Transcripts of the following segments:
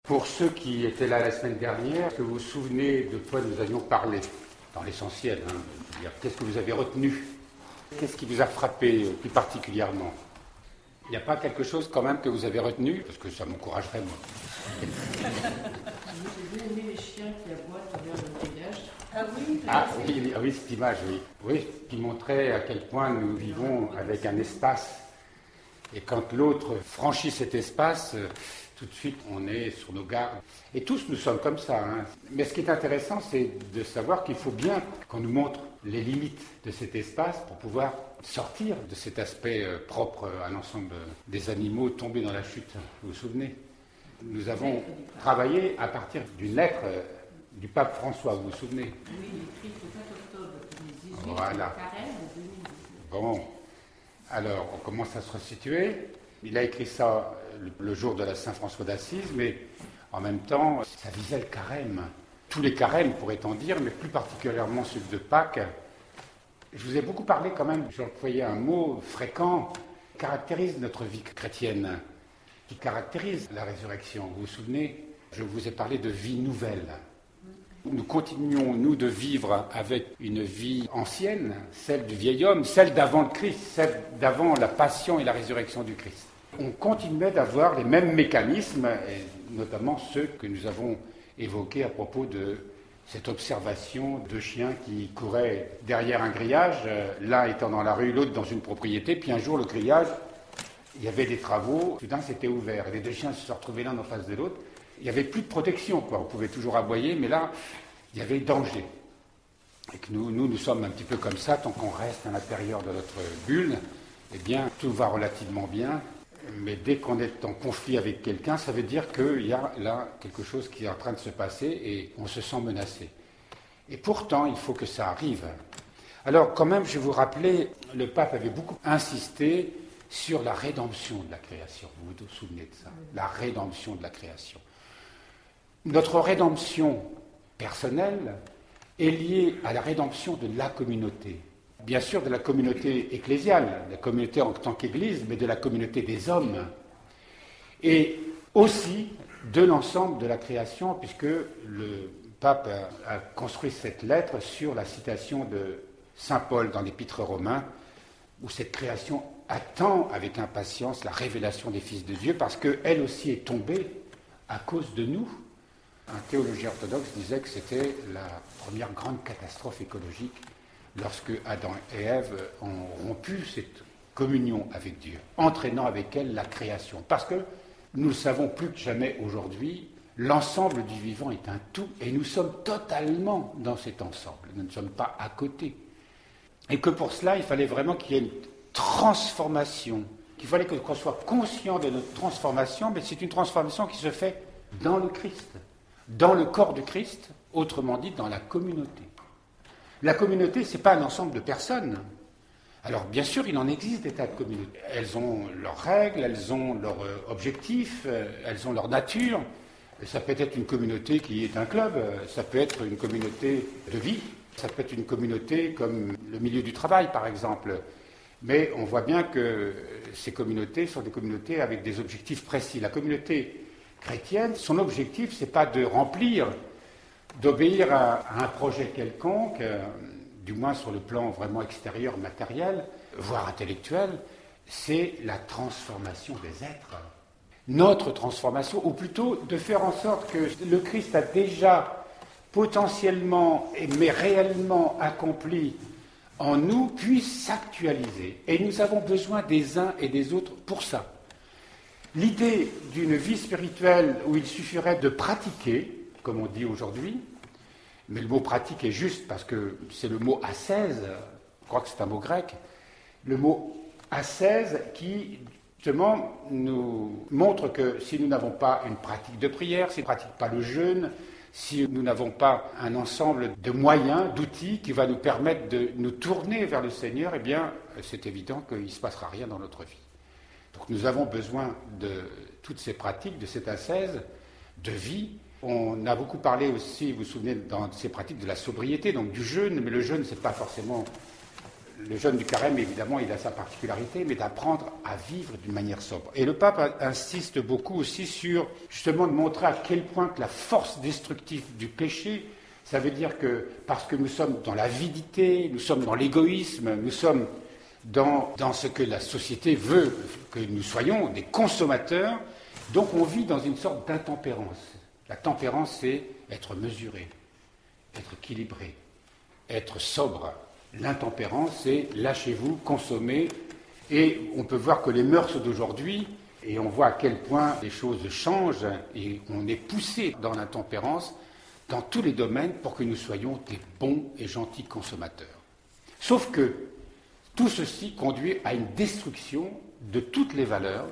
Pour ceux qui étaient là la semaine dernière, est-ce que vous vous souvenez de quoi nous avions parlé? Dans l'essentiel, qu'est-ce que vous avez retenu? Qu'est-ce qui vous a frappé plus particulièrement? Il n'y a pas quelque chose quand même que vous avez retenu? Parce que ça m'encouragerait, moi. J'ai bien aimé les chiens qui aboient à travers le grillage. Ah oui, cette image, oui. Oui, qui montrait à quel point nous vivons avec un espace. Et quand l'autre franchit cet espace, tout de suite, on est sur nos gardes. Et tous, nous sommes comme ça. Mais ce qui est intéressant, c'est de savoir qu'il faut bien qu'on nous montre les limites de cet espace pour pouvoir sortir de cet aspect propre à l'ensemble des animaux tombés dans la chute. Vous vous souvenez? Nous avons travaillé à partir d'une lettre du pape François, vous vous souvenez? Oui, écrite le 4 octobre 2018, voilà. Carême de 2018. Bon, alors on commence à se resituer. Il a écrit ça le jour de la Saint-François d'Assise, mais en même temps, ça visait le carême. Tous les carèmes, pourrait-on dire, mais plus particulièrement celui de Pâques. Je vous ai beaucoup parlé quand même, j'employais un mot fréquent qui caractérise notre vie chrétienne, qui caractérise la résurrection. Vous vous souvenez, je vous ai parlé de vie nouvelle. Nous continuons, nous, de vivre avec une vie ancienne, celle du vieil homme, celle d'avant le Christ, celle d'avant la passion et la résurrection du Christ. On continuait d'avoir les mêmes mécanismes, et notamment ceux que nous avons évoqués à propos de cette observation de chiens qui couraient derrière un grillage, l'un étant dans la rue, l'autre dans une propriété, puis un jour le grillage, il y avait des travaux, soudain c'était ouvert, et les deux chiens se sont retrouvés l'un en face de l'autre. Il n'y avait plus de protection, quoi. On pouvait toujours aboyer, mais là, il y avait danger. Et que nous sommes un petit peu comme ça, tant qu'on reste à l'intérieur de notre bulle, eh bien, tout va relativement bien. Mais dès qu'on est en conflit avec quelqu'un, ça veut dire qu'il y a là quelque chose qui est en train de se passer et on se sent menacé. Et pourtant, il faut que ça arrive. Alors, quand même, je vais vous rappeler, le pape avait beaucoup insisté sur la rédemption de la création. Vous vous souvenez de ça? La rédemption de la création. Notre rédemption personnelle est liée à la rédemption de la communauté. Bien sûr, de la communauté ecclésiale, de la communauté en tant qu'Église, mais de la communauté des hommes. Et aussi de l'ensemble de la création, puisque le pape a construit cette lettre sur la citation de saint Paul dans l'Épître aux Romains, où cette création attend avec impatience la révélation des fils de Dieu, parce qu'elle aussi est tombée à cause de nous. Un théologien orthodoxe disait que c'était la première grande catastrophe écologique lorsque Adam et Ève ont rompu cette communion avec Dieu, entraînant avec elle la création. Parce que nous le savons plus que jamais aujourd'hui, l'ensemble du vivant est un tout et nous sommes totalement dans cet ensemble. Nous ne sommes pas à côté. Et que pour cela, il fallait vraiment qu'il y ait une transformation, qu'il fallait qu'on soit conscient de notre transformation, mais c'est une transformation qui se fait dans le Christ. Dans le corps du Christ, autrement dit, dans la communauté. La communauté, ce n'est pas un ensemble de personnes. Alors, bien sûr, il en existe des tas de communautés. Elles ont leurs règles, elles ont leurs objectifs, elles ont leur nature. Ça peut être une communauté qui est un club, ça peut être une communauté de vie, ça peut être une communauté comme le milieu du travail, par exemple. Mais on voit bien que ces communautés sont des communautés avec des objectifs précis. La communauté chrétienne, son objectif, ce n'est pas de remplir, d'obéir à un projet quelconque, du moins sur le plan vraiment extérieur, matériel, voire intellectuel, c'est la transformation des êtres. Notre transformation, ou plutôt de faire en sorte que le Christ a déjà potentiellement, mais réellement accompli en nous, puisse s'actualiser. Et nous avons besoin des uns et des autres pour ça. L'idée d'une vie spirituelle où il suffirait de pratiquer, comme on dit aujourd'hui, mais le mot pratique est juste parce que c'est le mot ascèse, je crois que c'est un mot grec, le mot ascèse qui, justement, nous montre que si nous n'avons pas une pratique de prière, si nous ne pratiquons pas le jeûne, si nous n'avons pas un ensemble de moyens, d'outils qui va nous permettre de nous tourner vers le Seigneur, eh bien, c'est évident qu'il ne se passera rien dans notre vie. Donc nous avons besoin de toutes ces pratiques, de cette ascèse, de vie. On a beaucoup parlé aussi, vous vous souvenez, dans ces pratiques de la sobriété, donc du jeûne, mais le jeûne, ce n'est pas forcément le jeûne du carême, évidemment, il a sa particularité, mais d'apprendre à vivre d'une manière sobre. Et le pape insiste beaucoup aussi sur, justement, de montrer à quel point que la force destructive du péché, ça veut dire que, parce que nous sommes dans l'avidité, nous sommes dans l'égoïsme, nous sommes dans ce que la société veut que nous soyons, des consommateurs, donc on vit dans une sorte d'intempérance. La tempérance, c'est être mesuré, être équilibré, être sobre. L'intempérance, c'est lâchez-vous, consommez. Et on peut voir que les mœurs d'aujourd'hui, et on voit à quel point les choses changent, et on est poussé dans l'intempérance dans tous les domaines pour que nous soyons des bons et gentils consommateurs. Sauf que tout ceci conduit à une destruction de toutes les valeurs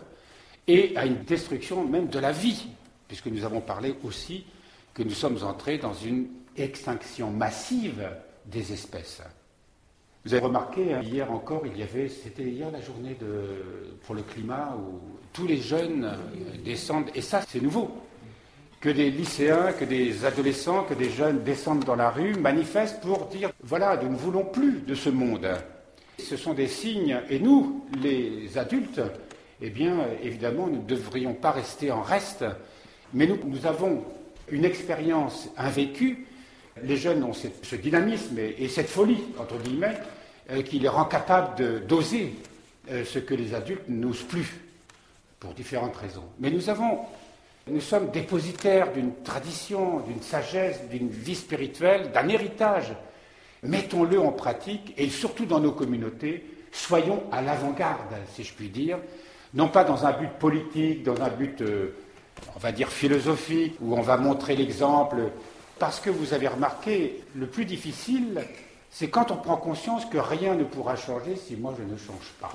et à une destruction même de la vie, puisque nous avons parlé aussi que nous sommes entrés dans une extinction massive des espèces. Vous avez remarqué, hier encore, c'était hier la journée pour le climat, où tous les jeunes descendent, et ça c'est nouveau, que des lycéens, que des adolescents, que des jeunes descendent dans la rue, manifestent pour dire, voilà, nous ne voulons plus de ce monde. Ce sont des signes, et nous, les adultes, eh bien, évidemment, nous ne devrions pas rester en reste, mais nous avons une expérience, un vécu. Les jeunes ont ce dynamisme et cette folie, entre guillemets, qui les rend capables d'oser ce que les adultes n'osent plus, pour différentes raisons. Mais nous sommes dépositaires d'une tradition, d'une sagesse, d'une vie spirituelle, d'un héritage. Mettons-le en pratique, et surtout dans nos communautés, soyons à l'avant-garde, si je puis dire, non pas dans un but politique, dans un but, on va dire, philosophique, où on va montrer l'exemple. Parce que vous avez remarqué, le plus difficile, c'est quand on prend conscience que rien ne pourra changer si moi je ne change pas.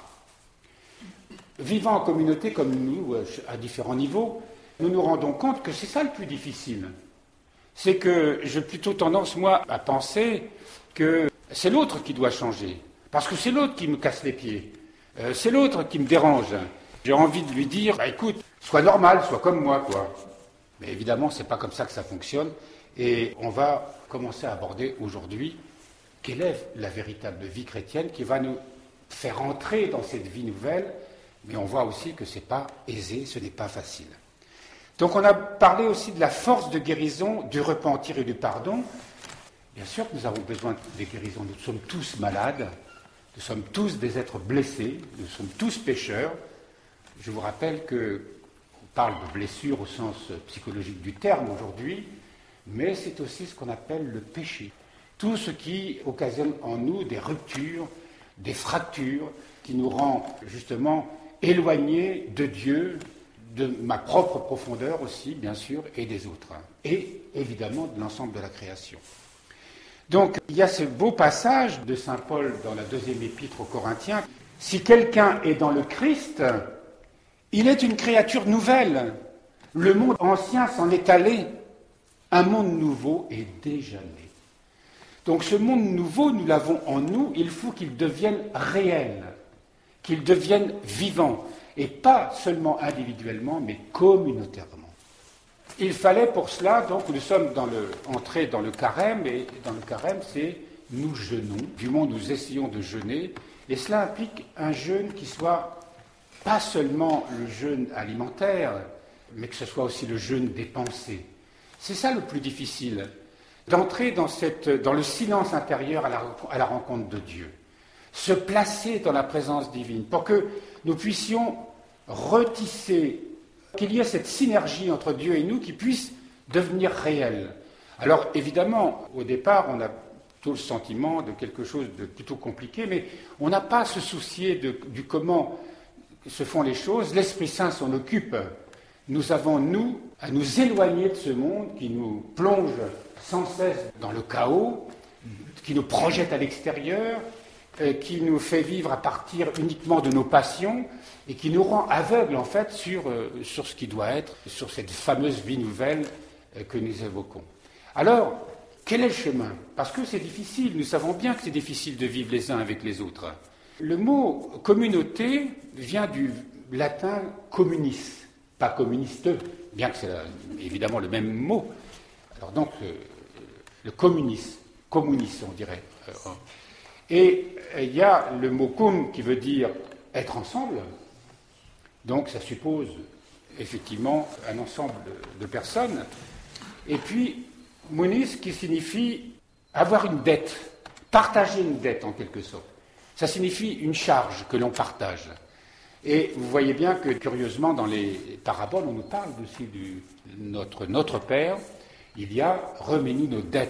Vivant en communauté comme nous, à différents niveaux, nous nous rendons compte que c'est ça le plus difficile. C'est que j'ai plutôt tendance, moi, à penser que c'est l'autre qui doit changer. Parce que c'est l'autre qui me casse les pieds. C'est l'autre qui me dérange. J'ai envie de lui dire, écoute, sois normal, sois comme moi, quoi. Mais évidemment, c'est pas comme ça que ça fonctionne. Et on va commencer à aborder aujourd'hui quelle est la véritable vie chrétienne qui va nous faire entrer dans cette vie nouvelle, mais on voit aussi que ce n'est pas aisé, ce n'est pas facile. Donc on a parlé aussi de la force de guérison, du repentir et du pardon. Bien sûr que nous avons besoin de guérison, nous sommes tous malades, nous sommes tous des êtres blessés, nous sommes tous pécheurs. Je vous rappelle qu'on parle de blessure au sens psychologique du terme aujourd'hui, mais c'est aussi ce qu'on appelle le péché. Tout ce qui occasionne en nous des ruptures, des fractures, qui nous rend justement éloignés de Dieu, de ma propre profondeur aussi, bien sûr, et des autres, et évidemment de l'ensemble de la création. Donc, il y a ce beau passage de saint Paul dans la 2e épître aux Corinthiens. Si quelqu'un est dans le Christ, il est une créature nouvelle. Le monde ancien s'en est allé. Un monde nouveau est déjà né. Donc ce monde nouveau, nous l'avons en nous, il faut qu'il devienne réel, qu'il devienne vivant, et pas seulement individuellement, mais communautairement. Il fallait pour cela, donc nous sommes entrés dans le carême, et dans le carême, c'est nous jeûnons, du moins nous essayons de jeûner, et cela implique un jeûne qui soit pas seulement le jeûne alimentaire, mais que ce soit aussi le jeûne des pensées. C'est ça le plus difficile, d'entrer dans le silence intérieur à la rencontre de Dieu, se placer dans la présence divine, pour que nous puissions retisser, qu'il y ait cette synergie entre Dieu et nous qui puisse devenir réelle. Alors évidemment, au départ, on a tout le sentiment de quelque chose de plutôt compliqué, mais on n'a pas à se soucier du comment se font les choses, l'Esprit Saint s'en occupe. Nous avons, nous, à nous éloigner de ce monde qui nous plonge sans cesse dans le chaos, qui nous projette à l'extérieur, qui nous fait vivre à partir uniquement de nos passions et qui nous rend aveugles en fait sur ce qui doit être, sur cette fameuse vie nouvelle que nous évoquons. Alors, quel est le chemin? Parce que c'est difficile, nous savons bien que c'est difficile de vivre les uns avec les autres. Le mot communauté vient du latin communis, pas communiste, bien que c'est évidemment le même mot. Alors donc, le communis, on dirait. Et il y a le mot cum qui veut dire être ensemble. Donc ça suppose effectivement un ensemble de personnes. Et puis munis qui signifie avoir une dette, partager une dette en quelque sorte. Ça signifie une charge que l'on partage. Et vous voyez bien que, curieusement, dans les paraboles, on nous parle aussi de notre Père. Il y a « remets-nous nos dettes ».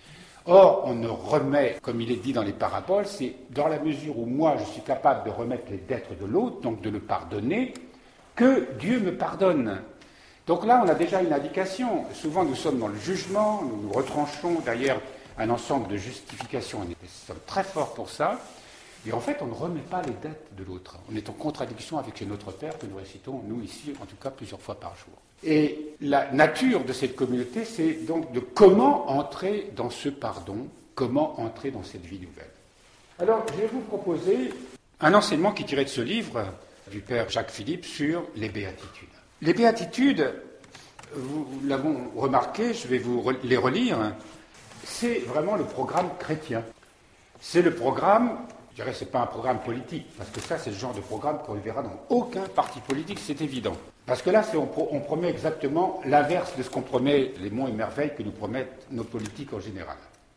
Or, on ne remet, comme il est dit dans les paraboles, c'est dans la mesure où moi, je suis capable de remettre les dettes de l'autre, donc de le pardonner, que Dieu me pardonne. Donc là, on a déjà une indication. Souvent, nous sommes dans le jugement, nous nous retranchons derrière un ensemble de justifications. Nous sommes très forts pour ça. Et en fait, on ne remet pas les dettes de l'autre. On est en contradiction avec notre Père que nous récitons, nous, ici, en tout cas, plusieurs fois par jour. Et la nature de cette communauté, c'est donc de comment entrer dans ce pardon, comment entrer dans cette vie nouvelle. Alors, je vais vous proposer un enseignement qui est tiré de ce livre du Père Jacques Philippe sur les béatitudes. Les béatitudes, vous l'avons remarqué, je vais vous les relire, c'est vraiment le programme chrétien. C'est le programme... Je dirais que ce n'est pas un programme politique, parce que ça, c'est le genre de programme qu'on ne verra dans aucun parti politique, c'est évident. Parce que là, on promet exactement l'inverse de ce qu'on promet, les monts et merveilles que nous promettent nos politiques en général.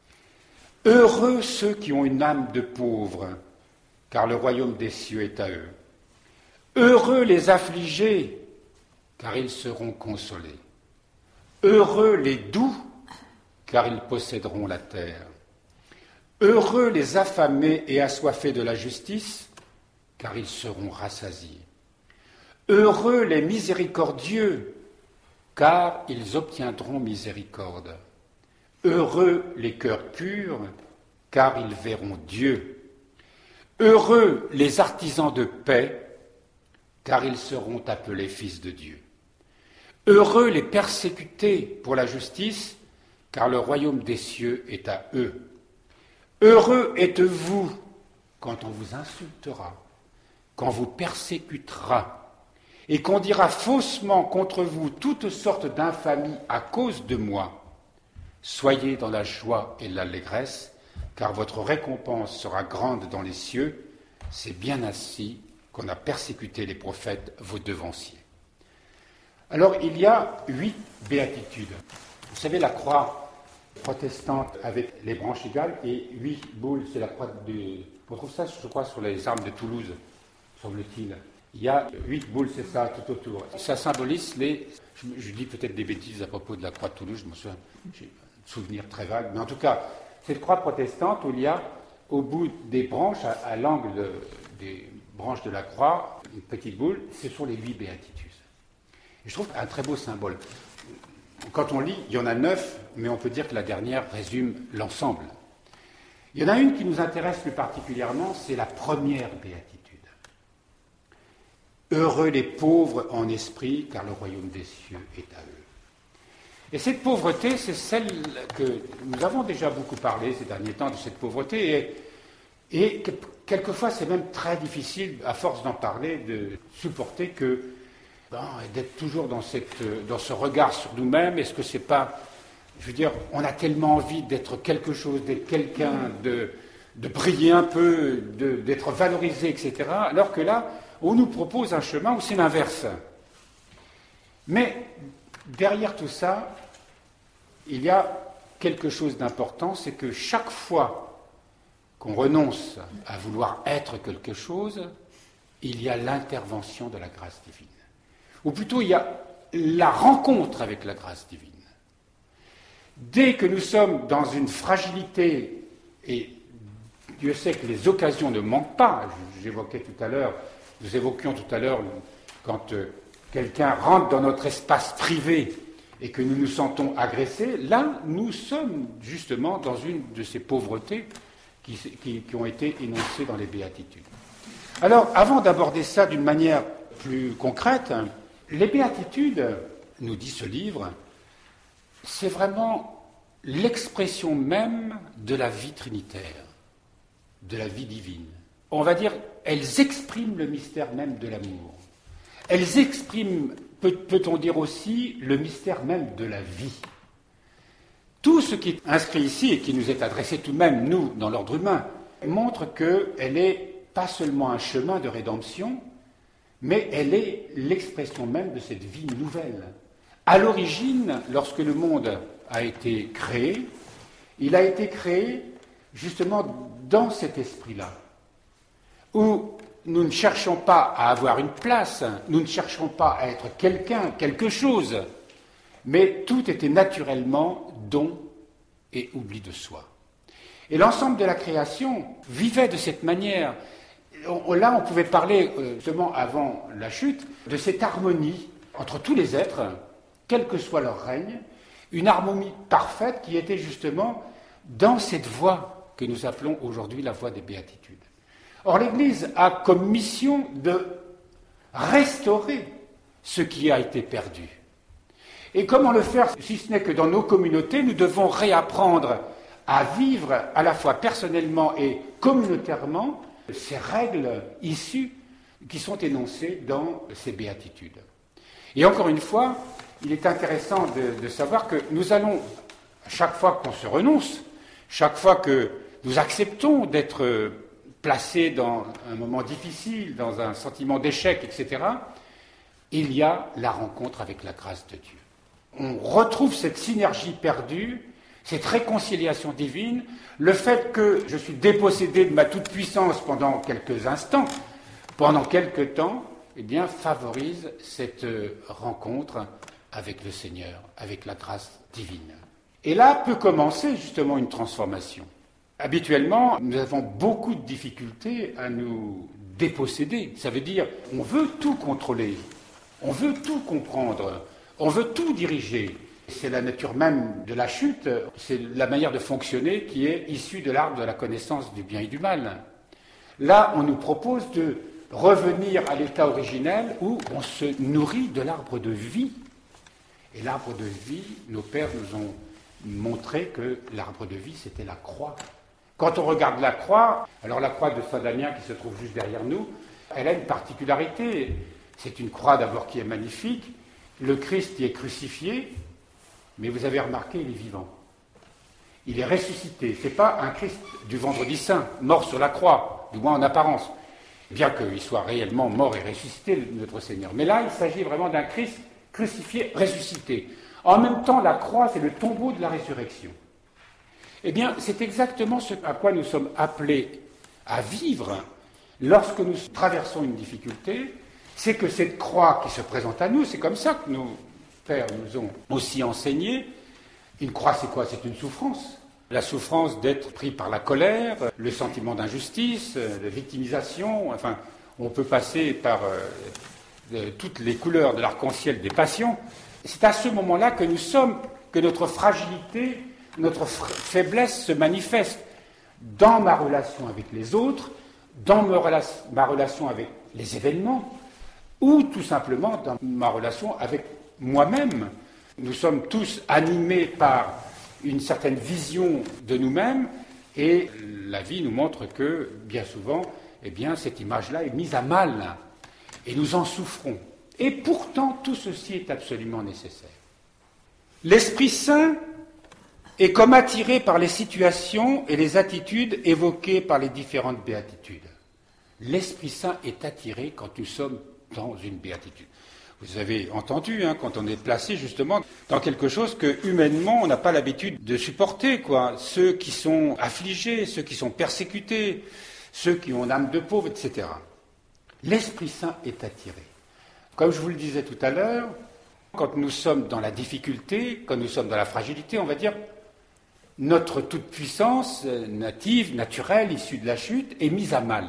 Heureux ceux qui ont une âme de pauvres, car le royaume des cieux est à eux. Heureux les affligés, car ils seront consolés. Heureux les doux, car ils posséderont la terre. Heureux les affamés et assoiffés de la justice, car ils seront rassasiés. Heureux les miséricordieux, car ils obtiendront miséricorde. Heureux les cœurs purs, car ils verront Dieu. Heureux les artisans de paix, car ils seront appelés fils de Dieu. Heureux les persécutés pour la justice, car le royaume des cieux est à eux. Heureux êtes-vous quand on vous insultera, quand on vous persécutera, et qu'on dira faussement contre vous toutes sortes d'infamies à cause de moi. Soyez dans la joie et l'allégresse, car votre récompense sera grande dans les cieux. C'est bien ainsi qu'on a persécuté les prophètes, vos devanciers. Alors, il y a 8 béatitudes. Vous savez, la croix protestante avec les branches égales et 8 boules, c'est la croix de... On trouve ça, je crois, sur les armes de Toulouse, semble-t-il. Il y a 8 boules, c'est ça, tout autour. Ça symbolise les... Je dis peut-être des bêtises à propos de la croix de Toulouse, je me souviens, j'ai un souvenir très vague, mais en tout cas, cette croix protestante où il y a, au bout des branches, à l'angle des branches de la croix, une petite boule, ce sont les 8 béatitudes. Et je trouve un très beau symbole. Quand on lit, il y en a 9, mais on peut dire que la dernière résume l'ensemble. Il y en a une qui nous intéresse plus particulièrement, c'est la première béatitude. Heureux les pauvres en esprit, car le royaume des cieux est à eux. Et cette pauvreté, c'est celle que nous avons déjà beaucoup parlé ces derniers temps de cette pauvreté, et quelquefois c'est même très difficile, à force d'en parler, de supporter que d'être toujours dans ce regard sur nous-mêmes. Est-ce que c'est pas, je veux dire, on a tellement envie d'être quelque chose, d'être quelqu'un, de briller un peu, d'être valorisé, etc., alors que là, on nous propose un chemin où c'est l'inverse. Mais derrière tout ça, il y a quelque chose d'important, c'est que chaque fois qu'on renonce à vouloir être quelque chose, il y a l'intervention de la grâce divine. Ou plutôt, il y a la rencontre avec la grâce divine. Dès que nous sommes dans une fragilité, et Dieu sait que les occasions ne manquent pas, nous évoquions tout à l'heure, quand quelqu'un rentre dans notre espace privé et que nous nous sentons agressés, là, nous sommes justement dans une de ces pauvretés qui ont été énoncées dans les béatitudes. Alors, avant d'aborder ça d'une manière plus concrète, les béatitudes, nous dit ce livre, c'est vraiment l'expression même de la vie trinitaire, de la vie divine. On va dire, elles expriment le mystère même de l'amour. Elles expriment, peut-on dire aussi, le mystère même de la vie. Tout ce qui est inscrit ici et qui nous est adressé tout de même, nous, dans l'ordre humain, montre qu'elle n'est pas seulement un chemin de rédemption, mais elle est l'expression même de cette vie nouvelle. À l'origine, lorsque le monde a été créé, il a été créé justement dans cet esprit-là, où nous ne cherchons pas à avoir une place, nous ne cherchons pas à être quelqu'un, quelque chose, mais tout était naturellement don et oubli de soi. Et l'ensemble de la création vivait de cette manière. Là, on pouvait parler, justement avant la chute, de cette harmonie entre tous les êtres, quel que soit leur règne, une harmonie parfaite qui était justement dans cette voie que nous appelons aujourd'hui la voie des béatitudes. Or, l'Église a comme mission de restaurer ce qui a été perdu. Et comment le faire, si ce n'est que dans nos communautés, nous devons réapprendre à vivre à la fois personnellement et communautairement ces règles issues qui sont énoncées dans ces béatitudes. Et encore une fois, il est intéressant de savoir que nous allons, chaque fois qu'on se renonce, chaque fois que nous acceptons d'être placés dans un moment difficile, dans un sentiment d'échec, etc., il y a la rencontre avec la grâce de Dieu. On retrouve cette synergie perdue, cette réconciliation divine, le fait que je suis dépossédé de ma toute-puissance pendant quelques instants, pendant quelques temps, eh bien, favorise cette rencontre avec le Seigneur, avec la grâce divine. Et là peut commencer justement une transformation. Habituellement, nous avons beaucoup de difficultés à nous déposséder. Ça veut dire, on veut tout contrôler, on veut tout comprendre, on veut tout diriger. C'est la nature même de la chute, c'est la manière de fonctionner qui est issue de l'arbre de la connaissance du bien et du mal. Là, on nous propose de revenir à l'état originel où on se nourrit de l'arbre de vie. Et l'arbre de vie, nos pères nous ont montré que l'arbre de vie, c'était la croix. Quand on regarde la croix, alors la croix de Saint-Damien qui se trouve juste derrière nous, elle a une particularité. C'est une croix d'abord qui est magnifique. Le Christ y est crucifié, mais vous avez remarqué, il est vivant. Il est ressuscité. Ce n'est pas un Christ du vendredi saint, mort sur la croix, du moins en apparence, bien qu'il soit réellement mort et ressuscité, notre Seigneur. Mais là, il s'agit vraiment d'un Christ crucifié, ressuscité. En même temps, la croix, c'est le tombeau de la résurrection. Eh bien, c'est exactement ce à quoi nous sommes appelés à vivre lorsque nous traversons une difficulté, c'est que cette croix qui se présente à nous, c'est comme ça que nos pères nous ont aussi enseigné. Une croix, c'est quoi? C'est une souffrance. La souffrance d'être pris par la colère, le sentiment d'injustice, de victimisation, enfin, on peut passer par toutes les couleurs de l'arc-en-ciel des passions. C'est à ce moment-là que que notre fragilité, notre faiblesse se manifeste dans ma relation avec les autres, dans ma relation avec les événements, ou tout simplement dans ma relation avec moi-même. Nous sommes tous animés par une certaine vision de nous-mêmes, et la vie nous montre que, bien souvent, eh bien, cette image-là est mise à mal, et nous en souffrons. Et pourtant, tout ceci est absolument nécessaire. L'Esprit Saint est comme attiré par les situations et les attitudes évoquées par les différentes béatitudes. L'Esprit Saint est attiré quand nous sommes dans une béatitude. Vous avez entendu, quand on est placé justement dans quelque chose que humainement on n'a pas l'habitude de supporter, quoi. Ceux qui sont affligés, ceux qui sont persécutés, ceux qui ont une âme de pauvre, etc. L'Esprit Saint est attiré. Comme je vous le disais tout à l'heure, quand nous sommes dans la difficulté, quand nous sommes dans la fragilité, on va dire, notre toute-puissance native, naturelle, issue de la chute, est mise à mal.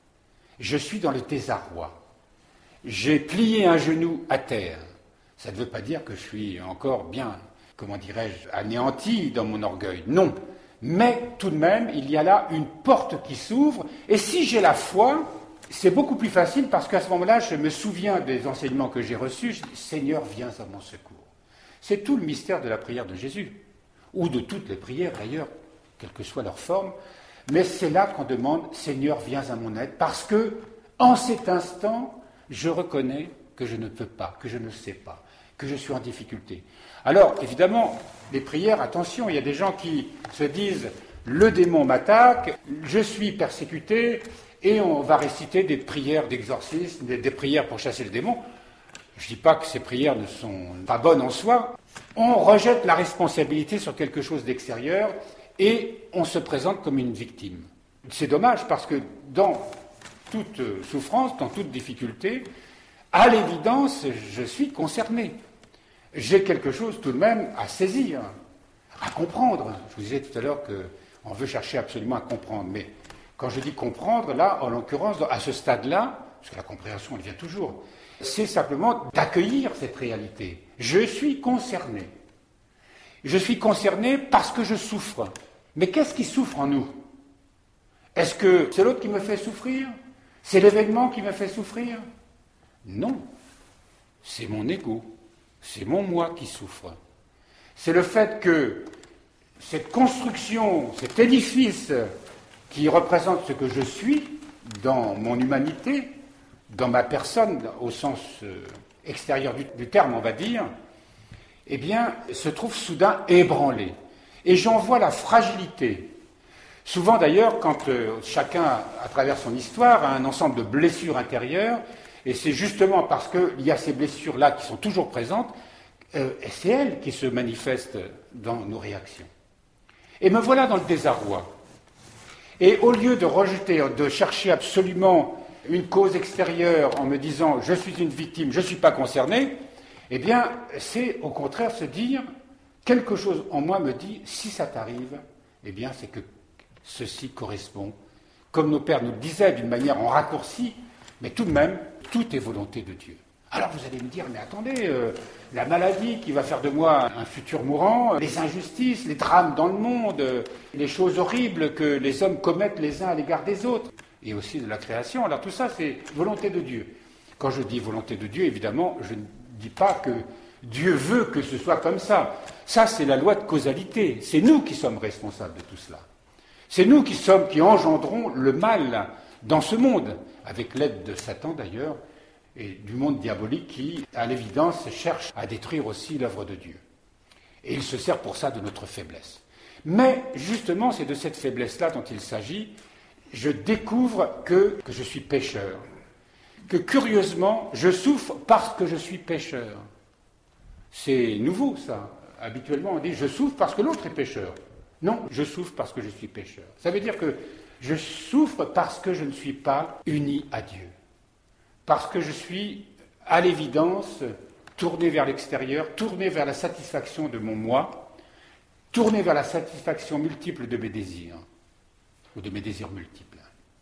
Je suis dans le désarroi. J'ai plié un genou à terre. Ça ne veut pas dire que je suis encore bien, comment dirais-je, anéanti dans mon orgueil. Non. Mais tout de même, il y a là une porte qui s'ouvre. Et si j'ai la foi, c'est beaucoup plus facile parce qu'à ce moment-là, je me souviens des enseignements que j'ai reçus. Je dis, Seigneur, viens à mon secours. C'est tout le mystère de la prière de Jésus, ou de toutes les prières d'ailleurs, quelle que soit leur forme. Mais c'est là qu'on demande, Seigneur, viens à mon aide, parce que, en cet instant, je reconnais que je ne peux pas, que je ne sais pas, que je suis en difficulté. Alors, évidemment, les prières, attention, il y a des gens qui se disent, le démon m'attaque, je suis persécuté, et on va réciter des prières d'exorcisme, des prières pour chasser le démon. Je ne dis pas que ces prières ne sont pas bonnes en soi. On rejette la responsabilité sur quelque chose d'extérieur et on se présente comme une victime. C'est dommage parce que dans toute souffrance, dans toute difficulté, à l'évidence, je suis concerné. J'ai quelque chose tout de même à saisir, à comprendre. Je vous disais tout à l'heure qu'on veut chercher absolument à comprendre. Mais quand je dis comprendre, là, en l'occurrence, à ce stade-là, parce que la compréhension, elle vient toujours, c'est simplement d'accueillir cette réalité. Je suis concerné. Je suis concerné parce que je souffre. Mais qu'est-ce qui souffre en nous? Est-ce que c'est l'autre qui me fait souffrir? C'est l'événement qui me fait souffrir? Non. C'est mon ego. C'est mon moi qui souffre. C'est le fait que cette construction, cet édifice qui représente ce que je suis dans mon humanité, dans ma personne, au sens extérieur du terme, on va dire, eh bien, se trouve soudain ébranlé. Et j'en vois la fragilité. Souvent, d'ailleurs, quand chacun, à travers son histoire, a un ensemble de blessures intérieures, et c'est justement parce qu'il y a ces blessures-là qui sont toujours présentes, et c'est elles qui se manifestent dans nos réactions. Et me voilà dans le désarroi. Et au lieu de rejeter, de chercher absolument une cause extérieure en me disant « je suis une victime, je ne suis pas concerné », eh bien, c'est au contraire se dire « quelque chose en moi me dit « si ça t'arrive, eh bien, c'est que ceci correspond ». Comme nos pères nous le disaient d'une manière en raccourci, mais tout de même, tout est volonté de Dieu. Alors vous allez me dire, mais attendez, la maladie qui va faire de moi un futur mourant, les injustices, les drames dans le monde, les choses horribles que les hommes commettent les uns à l'égard des autres, et aussi de la création, alors tout ça c'est volonté de Dieu. Quand je dis volonté de Dieu, évidemment, je ne dis pas que Dieu veut que ce soit comme ça. Ça c'est la loi de causalité, c'est nous qui sommes responsables de tout cela. C'est nous qui engendrons le mal dans ce monde, avec l'aide de Satan d'ailleurs, et du monde diabolique qui, à l'évidence, cherche à détruire aussi l'œuvre de Dieu. Et il se sert pour ça de notre faiblesse. Mais, justement, c'est de cette faiblesse-là dont il s'agit. Je découvre que je suis pécheur. Que, curieusement, je souffre parce que je suis pécheur. C'est nouveau, ça. Habituellement, on dit « je souffre parce que l'autre est pécheur ». Non, je souffre parce que je suis pécheur. Ça veut dire que je souffre parce que je ne suis pas uni à Dieu. Parce que je suis, à l'évidence, tourné vers l'extérieur, tourné vers la satisfaction de mon moi, tourné vers la satisfaction multiple de mes désirs, ou de mes désirs multiples.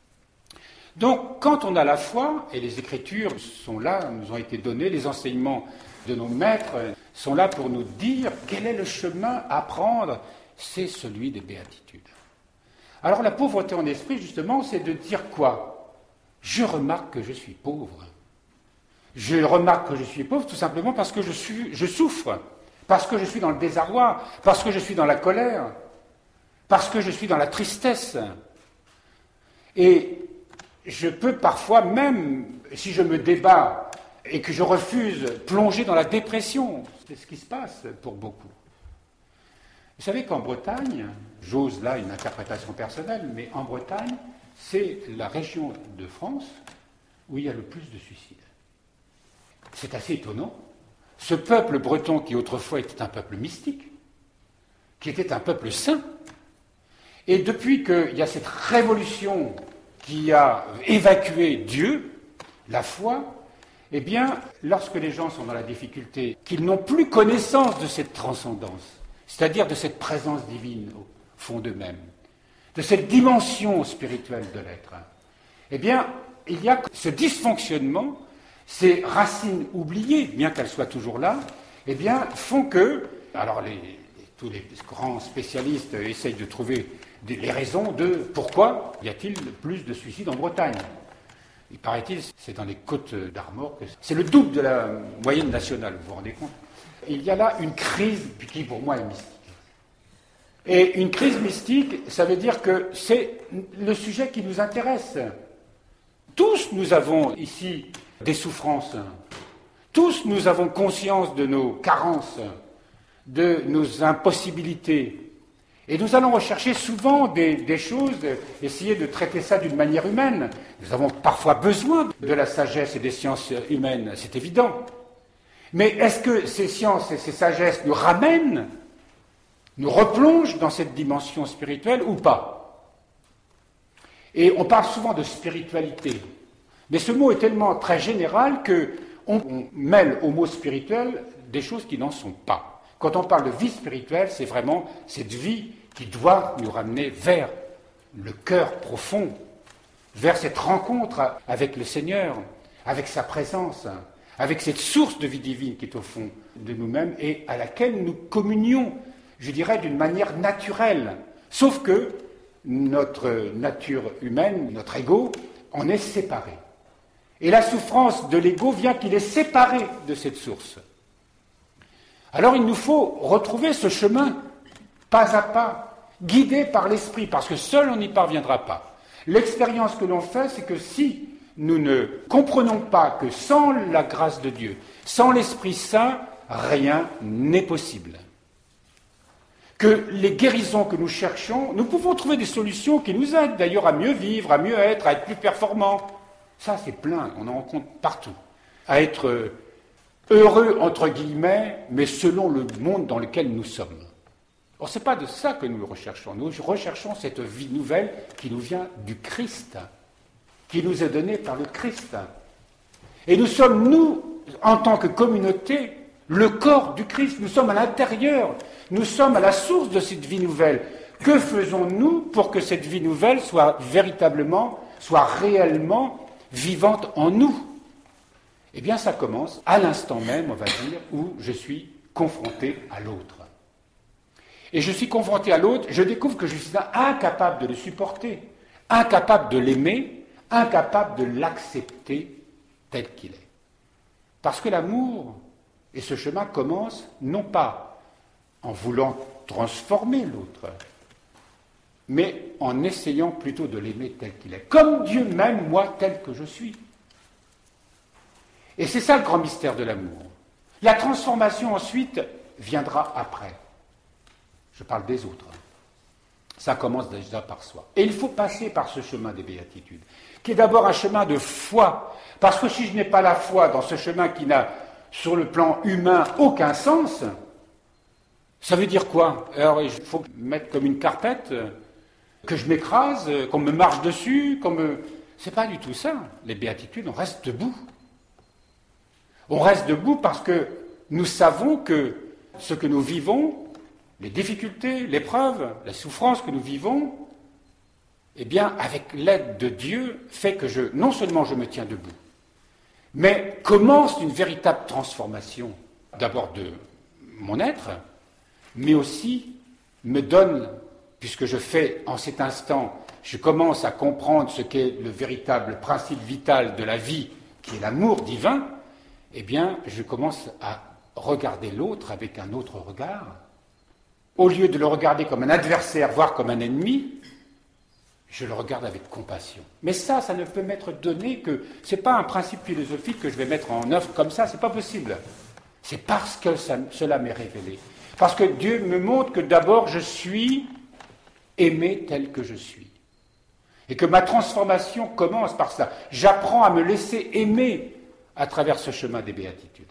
Donc, quand on a la foi, et les Écritures sont là, nous ont été données, les enseignements de nos maîtres sont là pour nous dire quel est le chemin à prendre, c'est celui des béatitudes. Alors la pauvreté en esprit, justement, c'est de dire quoi ? Je remarque que je suis pauvre. Je remarque que je suis pauvre tout simplement parce que je souffre, parce que je suis dans le désarroi, parce que je suis dans la colère, parce que je suis dans la tristesse. Et je peux parfois, même si je me débat et que je refuse, plonger dans la dépression. C'est ce qui se passe pour beaucoup. Vous savez qu'en Bretagne, j'ose là une interprétation personnelle, mais en Bretagne, c'est la région de France où il y a le plus de suicides. C'est assez étonnant. Ce peuple breton qui autrefois était un peuple mystique, qui était un peuple saint, et depuis qu'il y a cette révolution qui a évacué Dieu, la foi, eh bien, lorsque les gens sont dans la difficulté, qu'ils n'ont plus connaissance de cette transcendance, c'est-à-dire de cette présence divine au fond d'eux-mêmes, de cette dimension spirituelle de l'être, eh bien, il y a ce dysfonctionnement, ces racines oubliées, bien qu'elles soient toujours là, eh bien, font que, alors tous les grands spécialistes essayent de trouver les raisons de pourquoi y a-t-il plus de suicides en Bretagne. Il paraît-il, c'est dans les Côtes d'Armor, que c'est le double de la moyenne nationale, vous vous rendez compte ? Il y a là une crise qui, pour moi, est mystique. Et une crise mystique, ça veut dire que c'est le sujet qui nous intéresse. Tous nous avons ici des souffrances. Tous nous avons conscience de nos carences, de nos impossibilités. Et nous allons rechercher souvent des choses, essayer de traiter ça d'une manière humaine. Nous avons parfois besoin de la sagesse et des sciences humaines, c'est évident. Mais est-ce que ces sciences et ces sagesses nous ramènent, nous replongent dans cette dimension spirituelle ou pas? Et on parle souvent de spiritualité, mais ce mot est tellement très général qu'on mêle au mot spirituel des choses qui n'en sont pas. Quand on parle de vie spirituelle, c'est vraiment cette vie qui doit nous ramener vers le cœur profond, vers cette rencontre avec le Seigneur, avec sa présence, avec cette source de vie divine qui est au fond de nous-mêmes et à laquelle nous communions, je dirais, d'une manière naturelle. Sauf que notre nature humaine, notre ego, en est séparé. Et la souffrance de l'ego vient qu'il est séparé de cette source. Alors il nous faut retrouver ce chemin, pas à pas, guidé par l'esprit, parce que seul on n'y parviendra pas. L'expérience que l'on fait, c'est que si nous ne comprenons pas que sans la grâce de Dieu, sans l'Esprit Saint, rien n'est possible. Que les guérisons que nous cherchons, nous pouvons trouver des solutions qui nous aident d'ailleurs à mieux vivre, à mieux être, à être plus performants. Ça, c'est plein, on en rencontre partout. À être heureux, entre guillemets, mais selon le monde dans lequel nous sommes. Or, ce n'est pas de ça que nous recherchons. Nous recherchons cette vie nouvelle qui nous vient du Christ, qui nous est donnée par le Christ. Et nous sommes, nous, en tant que communauté, le corps du Christ. Nous sommes à l'intérieur. Nous sommes à la source de cette vie nouvelle. Que faisons-nous pour que cette vie nouvelle soit véritablement, soit réellement vivante en nous? Eh bien, ça commence à l'instant même, on va dire, où je suis confronté à l'autre. Et je suis confronté à l'autre, je découvre que je suis incapable de le supporter, incapable de l'aimer, incapable de l'accepter tel qu'il est. Parce que l'amour et ce chemin commencent non pas en voulant transformer l'autre, mais en essayant plutôt de l'aimer tel qu'il est, comme Dieu m'aime, moi, tel que je suis. Et c'est ça le grand mystère de l'amour. La transformation ensuite viendra après. Je parle des autres. Ça commence déjà par soi. Et il faut passer par ce chemin des béatitudes, qui est d'abord un chemin de foi. Parce que si je n'ai pas la foi dans ce chemin qui n'a, sur le plan humain, aucun sens, ça veut dire quoi? Alors il faut mettre comme une carpette, que je m'écrase, qu'on me marche dessus, C'est pas du tout ça. Les béatitudes, on reste debout. On reste debout parce que nous savons que ce que nous vivons, les difficultés, l'épreuve, la souffrance que nous vivons, eh bien, avec l'aide de Dieu, fait que non seulement je me tiens debout, mais commence une véritable transformation, d'abord de mon être, mais aussi me donne, puisque je fais en cet instant, je commence à comprendre ce qu'est le véritable principe vital de la vie, qui est l'amour divin, eh bien, je commence à regarder l'autre avec un autre regard. Au lieu de le regarder comme un adversaire, voire comme un ennemi, je le regarde avec compassion. Mais ça ne peut m'être donné que... Ce n'est pas un principe philosophique que je vais mettre en œuvre comme ça, c'est pas possible. C'est parce que cela m'est révélé. Parce que Dieu me montre que d'abord je suis aimé tel que je suis. Et que ma transformation commence par ça. J'apprends à me laisser aimer à travers ce chemin des béatitudes.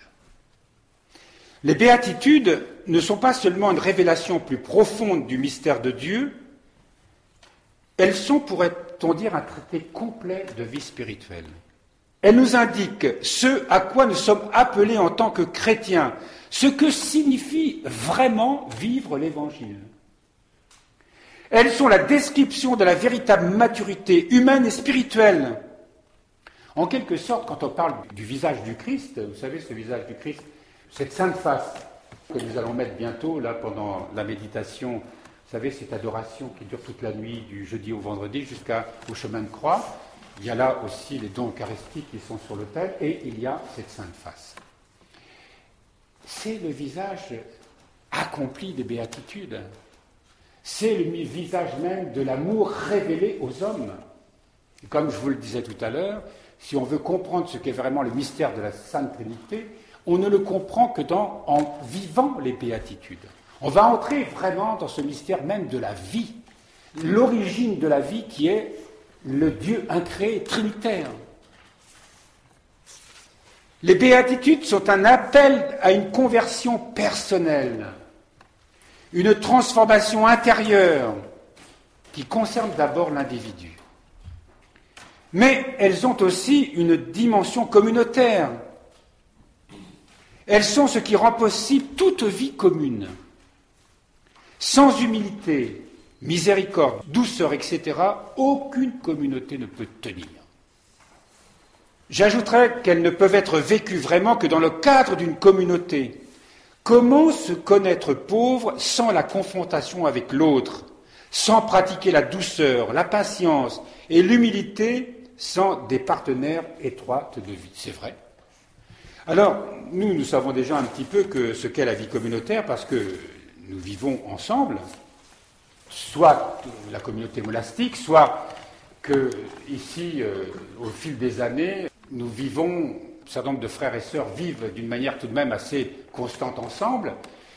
Les béatitudes ne sont pas seulement une révélation plus profonde du mystère de Dieu, elles sont, pourrait-on dire, un traité complet de vie spirituelle. Elles nous indiquent ce à quoi nous sommes appelés en tant que chrétiens, ce que signifie vraiment vivre l'Évangile. Elles sont la description de la véritable maturité humaine et spirituelle. En quelque sorte, quand on parle du visage du Christ, vous savez, ce visage du Christ, cette sainte face que nous allons mettre bientôt, là, pendant la méditation, vous savez, cette adoration qui dure toute la nuit, du jeudi au vendredi jusqu'au chemin de croix, il y a là aussi les dons eucharistiques qui sont sur l'autel, et il y a cette sainte face. C'est le visage accompli des béatitudes. C'est le visage même de l'amour révélé aux hommes. Et comme je vous le disais tout à l'heure, si on veut comprendre ce qu'est vraiment le mystère de la Sainte Trinité, on ne le comprend que en vivant les béatitudes. On va entrer vraiment dans ce mystère même de la vie, l'origine de la vie qui est le Dieu incréé, trinitaire. Les béatitudes sont un appel à une conversion personnelle, une transformation intérieure qui concerne d'abord l'individu. Mais elles ont aussi une dimension communautaire. Elles sont ce qui rend possible toute vie commune. Sans humilité, miséricorde, douceur, etc., aucune communauté ne peut tenir. J'ajouterais qu'elles ne peuvent être vécues vraiment que dans le cadre d'une communauté. Comment se connaître pauvre sans la confrontation avec l'autre, sans pratiquer la douceur, la patience et l'humilité sans des partenaires étroits de vie? C'est vrai. Alors, nous savons déjà un petit peu ce qu'est la vie communautaire parce que nous vivons ensemble, soit la communauté monastique, soit que ici, au fil des années, nous vivons, un certain nombre de frères et sœurs vivent d'une manière tout de même assez constante ensemble.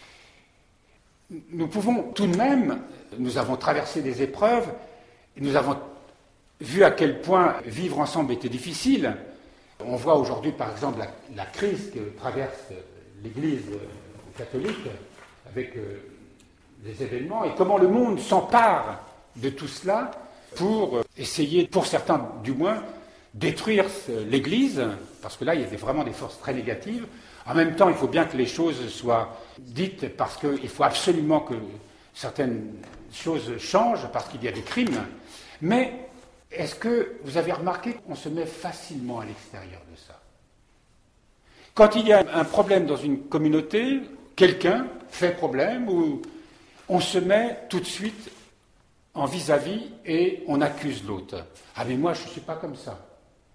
Nous pouvons tout de même, nous avons traversé des épreuves, nous avons vu à quel point vivre ensemble était difficile. On voit aujourd'hui, par exemple, la crise que traverse l'Église catholique avec des événements et comment le monde s'empare de tout cela pour essayer, pour certains du moins, détruire l'Église, parce que là, il y avait vraiment des forces très négatives. En même temps, il faut bien que les choses soient dites parce qu'il faut absolument que certaines choses changent, parce qu'il y a des crimes. Mais est-ce que vous avez remarqué qu'on se met facilement à l'extérieur de ça? Quand il y a un problème dans une communauté, quelqu'un fait problème, ou on se met tout de suite en vis-à-vis et on accuse l'autre. Ah mais moi je ne suis pas comme ça.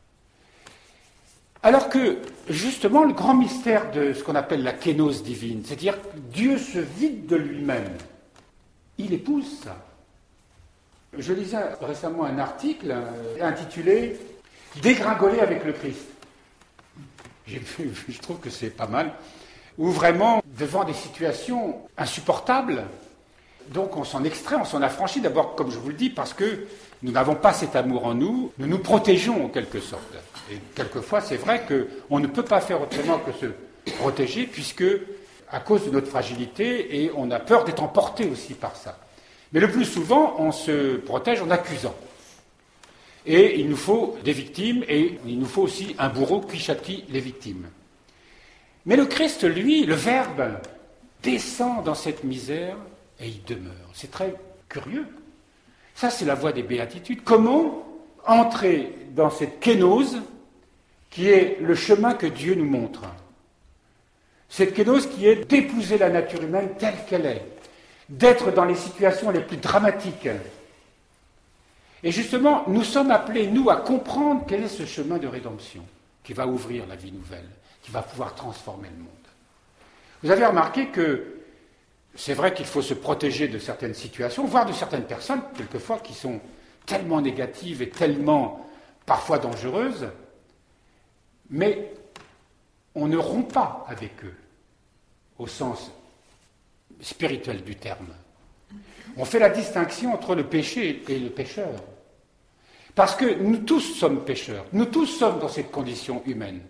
Alors que, justement, le grand mystère de ce qu'on appelle la kénose divine, c'est-à-dire que Dieu se vide de lui-même, il épouse ça. Je lisais récemment un article intitulé « Dégringoler avec le Christ ». Je trouve que c'est pas mal, où vraiment, devant des situations insupportables, donc on s'en extrait, on s'en affranchit, d'abord, comme je vous le dis, parce que nous n'avons pas cet amour en nous, nous nous protégeons en quelque sorte. Et quelquefois, c'est vrai qu'on ne peut pas faire autrement que se protéger, puisque, à cause de notre fragilité, et on a peur d'être emporté aussi par ça. Mais le plus souvent, on se protège en accusant. Et il nous faut des victimes, et il nous faut aussi un bourreau qui châtie les victimes. Mais le Christ, lui, le Verbe, descend dans cette misère et il demeure. C'est très curieux. Ça, c'est la voie des béatitudes. Comment entrer dans cette kénose qui est le chemin que Dieu nous montre? Cette kénose qui est d'épouser la nature humaine telle qu'elle est, d'être dans les situations les plus dramatiques. Et justement, nous sommes appelés, nous, à comprendre quel est ce chemin de rédemption qui va ouvrir la vie nouvelle, qui va pouvoir transformer le monde. Vous avez remarqué que c'est vrai qu'il faut se protéger de certaines situations, voire de certaines personnes, quelquefois, qui sont tellement négatives et tellement, parfois, dangereuses, mais on ne rompt pas avec eux, au sens spirituel du terme. On fait la distinction entre le péché et le pécheur. Parce que nous tous sommes pécheurs, nous tous sommes dans cette condition humaine.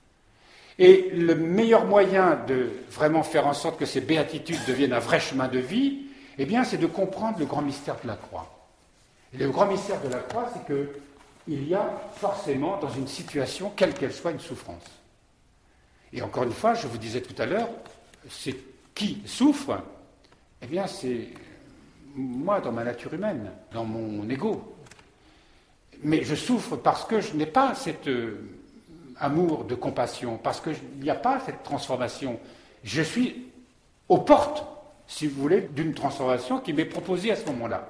Et le meilleur moyen de vraiment faire en sorte que ces béatitudes deviennent un vrai chemin de vie, eh bien, c'est de comprendre le grand mystère de la croix. Et le grand mystère de la croix, c'est qu'il y a forcément, dans une situation, quelle qu'elle soit, une souffrance. Et encore une fois, je vous disais tout à l'heure, c'est qui souffre? Eh bien, c'est moi, dans ma nature humaine, dans mon ego. Mais je souffre parce que je n'ai pas cet amour de compassion, parce qu'il n'y a pas cette transformation. Je suis aux portes, si vous voulez, d'une transformation qui m'est proposée à ce moment-là.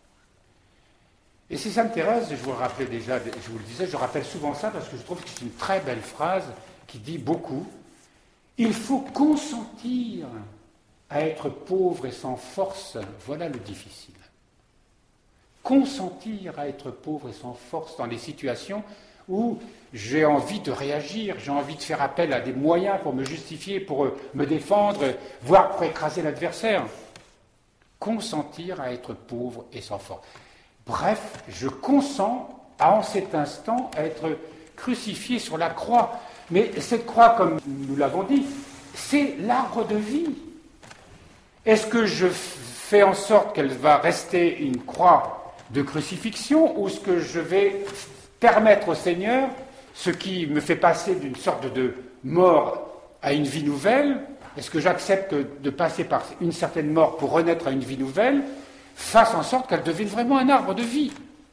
Et si Sainte Thérèse, je vous le rappelais déjà, je vous le disais, je rappelle souvent ça parce que je trouve que c'est une très belle phrase qui dit beaucoup. Il faut consentir à être pauvre et sans force, voilà le difficile. Consentir à être pauvre et sans force dans des situations où j'ai envie de réagir, j'ai envie de faire appel à des moyens pour me justifier, pour me défendre, voire pour écraser l'adversaire. consentir à être pauvre et sans force. Bref, je consens en cet instant à être crucifié sur la croix. Mais cette croix, comme nous l'avons dit, c'est l'arbre de vie. Est-ce que je fais en sorte qu'elle va rester une croix de crucifixion, ou est-ce que je vais permettre au Seigneur, ce qui me fait passer d'une sorte de mort à une vie nouvelle, est-ce que j'accepte de passer par une certaine mort pour renaître à une vie nouvelle, fasse en sorte qu'elle devienne vraiment un arbre de vie?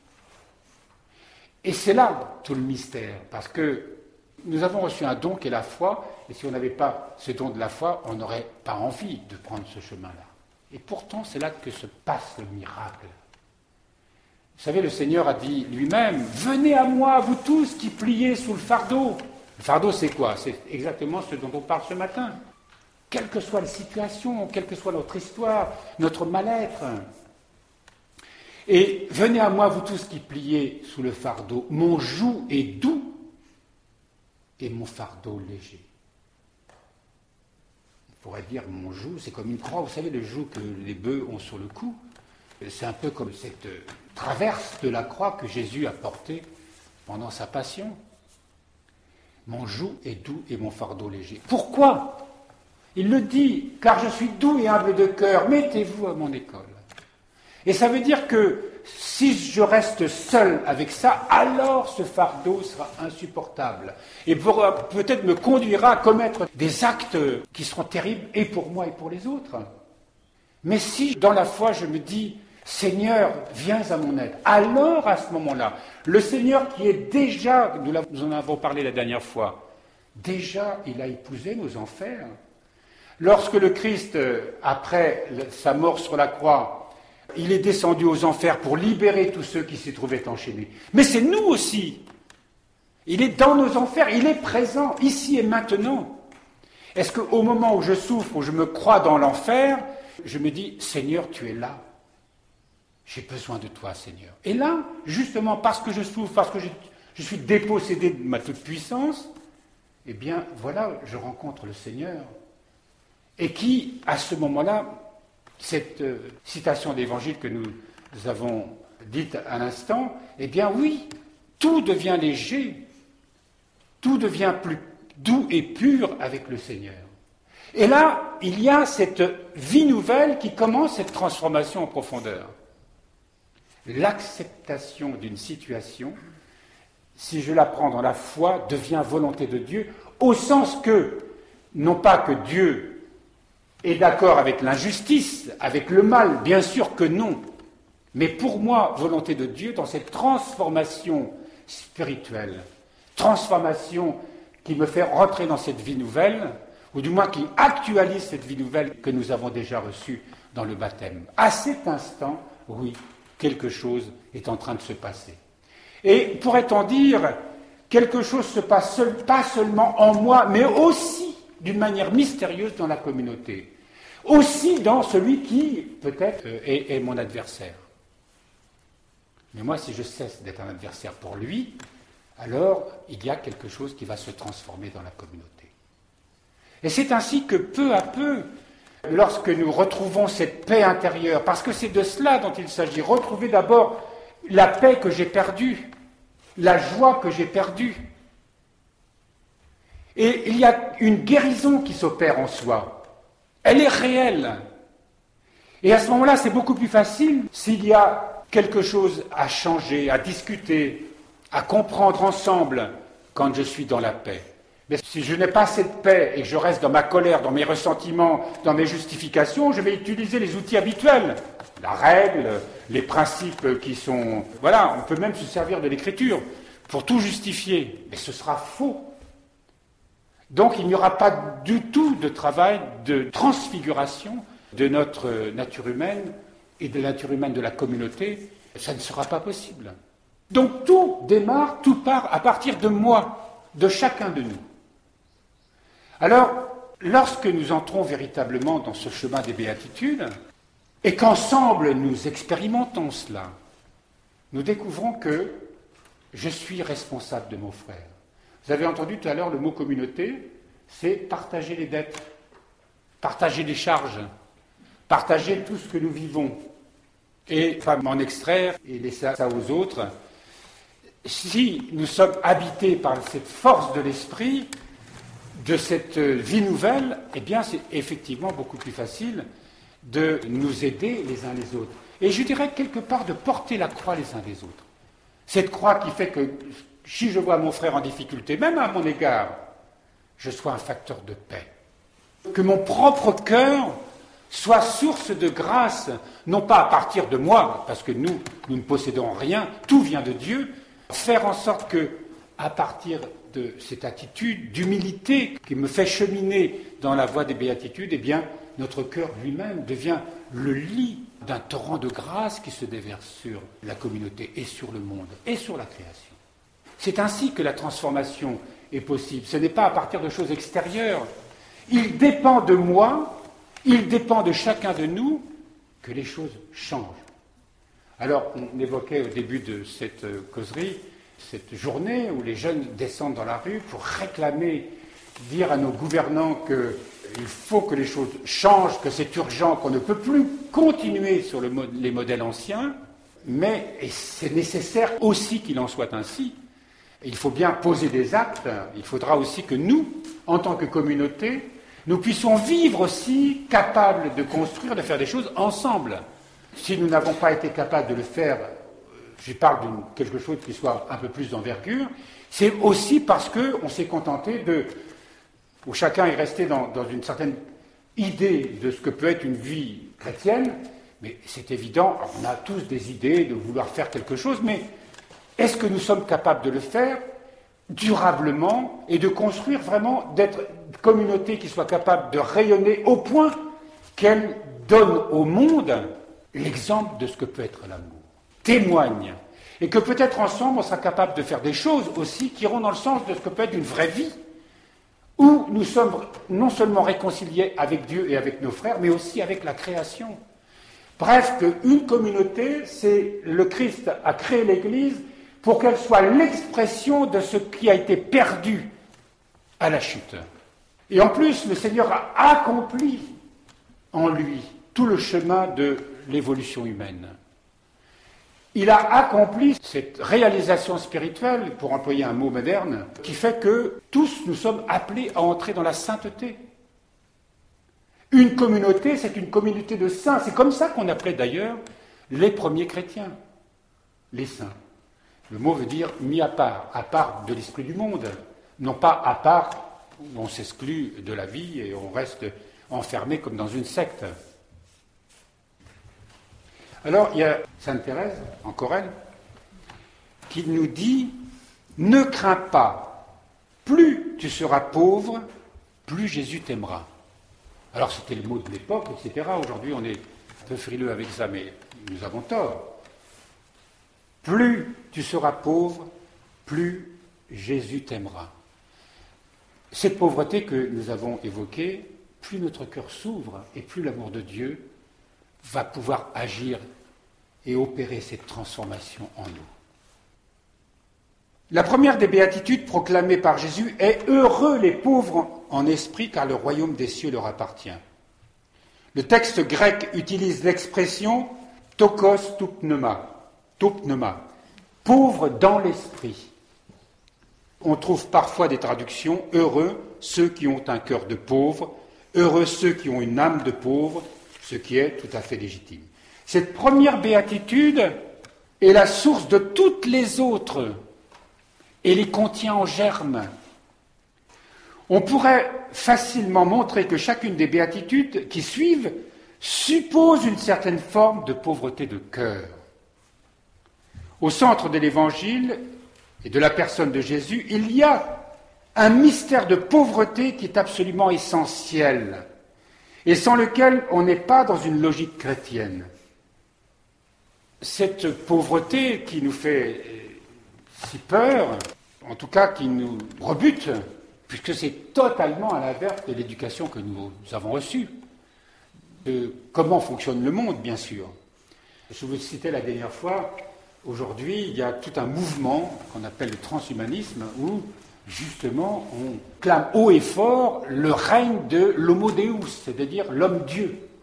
Et c'est là tout le mystère, parce que nous avons reçu un don qui est la foi, et si on n'avait pas ce don de la foi, on n'aurait pas envie de prendre ce chemin-là. Et pourtant, c'est là que se passe le miracle. Vous savez, le Seigneur a dit lui-même, « Venez à moi, vous tous qui pliez sous le fardeau. » Le fardeau, c'est quoi? C'est exactement ce dont on parle ce matin. Quelle que soit la situation, quelle que soit notre histoire, notre mal-être. Et venez à moi, vous tous qui pliez sous le fardeau. Mon joug est doux et mon fardeau léger. On pourrait dire mon joug, c'est comme une croix. Vous savez, le joug que les bœufs ont sur le cou, c'est un peu comme cette traverse de la croix que Jésus a portée pendant sa passion. Mon joug est doux et mon fardeau léger. Pourquoi? Il le dit, car je suis doux et humble de cœur, mettez-vous à mon école. Et ça veut dire que si je reste seul avec ça, alors ce fardeau sera insupportable. Et peut-être me conduira à commettre des actes qui seront terribles, et pour moi et pour les autres. Mais si dans la foi je me dis, Seigneur, viens à mon aide, alors à ce moment-là, le Seigneur qui est déjà, nous en avons parlé la dernière fois, déjà il a épousé nos enfers. Lorsque le Christ, après sa mort sur la croix, il est descendu aux enfers pour libérer tous ceux qui s'y trouvaient enchaînés. Mais c'est nous aussi. Il est dans nos enfers, il est présent, ici et maintenant. Est-ce qu'au moment où je souffre, où je me crois dans l'enfer, je me dis, Seigneur, tu es là. J'ai besoin de toi, Seigneur. Et là, justement, parce que je souffre, parce que je suis dépossédé de ma toute-puissance, eh bien, voilà, je rencontre le Seigneur. Et qui, à ce moment-là, cette citation d'évangile que nous avons dite à l'instant, eh bien oui, tout devient léger, tout devient plus doux et pur avec le Seigneur. Et là, il y a cette vie nouvelle qui commence cette transformation en profondeur. L'acceptation d'une situation, si je la prends dans la foi, devient volonté de Dieu, au sens que, non pas que Dieu est d'accord avec l'injustice, avec le mal, bien sûr que non. Mais pour moi, volonté de Dieu, dans cette transformation spirituelle, transformation qui me fait rentrer dans cette vie nouvelle, ou du moins qui actualise cette vie nouvelle que nous avons déjà reçue dans le baptême. À cet instant, oui, quelque chose est en train de se passer. Et pourrait-on dire, quelque chose se passe pas seulement en moi, mais aussi d'une manière mystérieuse dans la communauté. Aussi dans celui qui, peut-être, est mon adversaire. Mais moi, si je cesse d'être un adversaire pour lui, alors il y a quelque chose qui va se transformer dans la communauté. Et c'est ainsi que peu à peu, lorsque nous retrouvons cette paix intérieure, parce que c'est de cela dont il s'agit, retrouver d'abord la paix que j'ai perdue, la joie que j'ai perdue. Et il y a une guérison qui s'opère en soi. Elle est réelle. Et à ce moment-là, c'est beaucoup plus facile s'il y a quelque chose à changer, à discuter, à comprendre ensemble quand je suis dans la paix. Mais si je n'ai pas cette paix et que je reste dans ma colère, dans mes ressentiments, dans mes justifications, je vais utiliser les outils habituels. La règle, les principes qui sont... Voilà, on peut même se servir de l'écriture pour tout justifier. Mais ce sera faux. Donc il n'y aura pas du tout de travail de transfiguration de notre nature humaine et de la nature humaine de la communauté. Ça ne sera pas possible. Donc tout démarre, tout part à partir de moi, de chacun de nous. Alors, lorsque nous entrons véritablement dans ce chemin des béatitudes, et qu'ensemble nous expérimentons cela, nous découvrons que je suis responsable de mon frère. Vous avez entendu tout à l'heure le mot communauté, c'est partager les dettes, partager les charges, partager tout ce que nous vivons et pas m'en extraire et laisser ça aux autres. Si nous sommes habités par cette force de l'esprit, de cette vie nouvelle, eh bien c'est effectivement beaucoup plus facile de nous aider les uns les autres. Et je dirais quelque part de porter la croix les uns les autres. Cette croix qui fait que si je vois mon frère en difficulté, même à mon égard, je sois un facteur de paix. Que mon propre cœur soit source de grâce, non pas à partir de moi, parce que nous ne possédons rien, tout vient de Dieu, faire en sorte que, à partir de cette attitude d'humilité qui me fait cheminer dans la voie des béatitudes, eh bien, notre cœur lui-même devient le lit d'un torrent de grâce qui se déverse sur la communauté et sur le monde et sur la création. C'est ainsi que la transformation est possible. Ce n'est pas à partir de choses extérieures. Il dépend de moi, il dépend de chacun de nous que les choses changent. Alors, on évoquait au début de cette causerie cette journée où les jeunes descendent dans la rue pour réclamer, dire à nos gouvernants qu'il faut que les choses changent, que c'est urgent, qu'on ne peut plus continuer sur les modèles anciens, mais et c'est nécessaire aussi qu'il en soit ainsi. Il faut bien poser des actes, il faudra aussi que nous, en tant que communauté, nous puissions vivre aussi capables de construire, de faire des choses ensemble. Si nous n'avons pas été capables de le faire, je parle de quelque chose qui soit un peu plus d'envergure, c'est aussi parce qu'on s'est contenté où chacun est resté dans une certaine idée de ce que peut être une vie chrétienne, mais c'est évident, on a tous des idées de vouloir faire quelque chose, mais est-ce que nous sommes capables de le faire durablement et de construire vraiment, d'être une communauté qui soit capable de rayonner au point qu'elle donne au monde l'exemple de ce que peut être l'amour, témoigne, et que peut-être ensemble on sera capable de faire des choses aussi qui iront dans le sens de ce que peut être une vraie vie, où nous sommes non seulement réconciliés avec Dieu et avec nos frères, mais aussi avec la création. Bref, qu'une communauté, c'est le Christ a créé l'Église pour qu'elle soit l'expression de ce qui a été perdu à la chute. Et en plus, le Seigneur a accompli en lui tout le chemin de l'évolution humaine. Il a accompli cette réalisation spirituelle, pour employer un mot moderne, qui fait que tous nous sommes appelés à entrer dans la sainteté. Une communauté, c'est une communauté de saints. C'est comme ça qu'on appelait d'ailleurs les premiers chrétiens, les saints. Le mot veut dire mis à part de l'esprit du monde, non pas à part où on s'exclut de la vie et on reste enfermé comme dans une secte. Alors, il y a Sainte Thérèse, encore elle, qui nous dit « Ne crains pas, plus tu seras pauvre, plus Jésus t'aimera. » Alors, c'était le mot de l'époque, etc. Aujourd'hui, on est un peu frileux avec ça, mais nous avons tort. Plus tu seras pauvre, plus Jésus t'aimera. Cette pauvreté que nous avons évoquée, plus notre cœur s'ouvre et plus l'amour de Dieu va pouvoir agir et opérer cette transformation en nous. La première des béatitudes proclamées par Jésus est « Heureux les pauvres en esprit, car le royaume des cieux leur appartient ». Le texte grec utilise l'expression « tokos toupneuma », pauvre dans l'esprit. On trouve parfois des traductions « Heureux ceux qui ont un cœur de pauvre »,« Heureux ceux qui ont une âme de pauvre », ce qui est tout à fait légitime. Cette première béatitude est la source de toutes les autres et les contient en germe. On pourrait facilement montrer que chacune des béatitudes qui suivent suppose une certaine forme de pauvreté de cœur. Au centre de l'Évangile et de la personne de Jésus, il y a un mystère de pauvreté qui est absolument essentiel et sans lequel on n'est pas dans une logique chrétienne. Cette pauvreté qui nous fait si peur, en tout cas qui nous rebute, puisque c'est totalement à l'inverse de l'éducation que nous avons reçue, de comment fonctionne le monde, bien sûr. Je vous citais la dernière fois, aujourd'hui, il y a tout un mouvement qu'on appelle le transhumanisme, où justement on clame haut et fort le règne de l'homo deus, c'est-à-dire l'homme-dieu,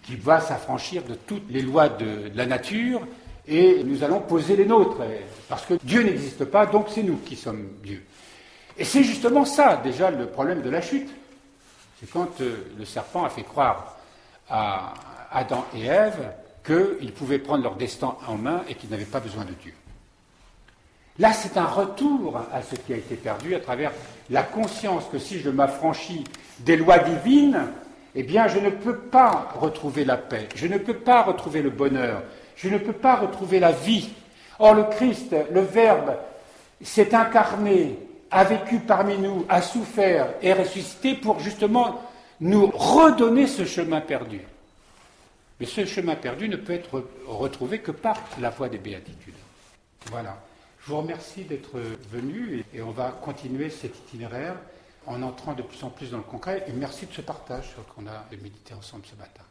qui va s'affranchir de toutes les lois de la nature, et nous allons poser les nôtres, parce que Dieu n'existe pas, donc c'est nous qui sommes Dieu. Et c'est justement ça, déjà, le problème de la chute. C'est quand le serpent a fait croire à Adam et Ève qu'ils pouvaient prendre leur destin en main et qu'ils n'avaient pas besoin de Dieu. Là, c'est un retour à ce qui a été perdu à travers la conscience que si je m'affranchis des lois divines, eh bien, je ne peux pas retrouver la paix, je ne peux pas retrouver le bonheur, je ne peux pas retrouver la vie. Or, le Christ, le Verbe, s'est incarné, a vécu parmi nous, a souffert et ressuscité pour justement nous redonner ce chemin perdu. Mais ce chemin perdu ne peut être retrouvé que par la voie des béatitudes. Voilà. Je vous remercie d'être venu et on va continuer cet itinéraire en entrant de plus en plus dans le concret. Et merci de ce partage qu'on a médité ensemble ce matin.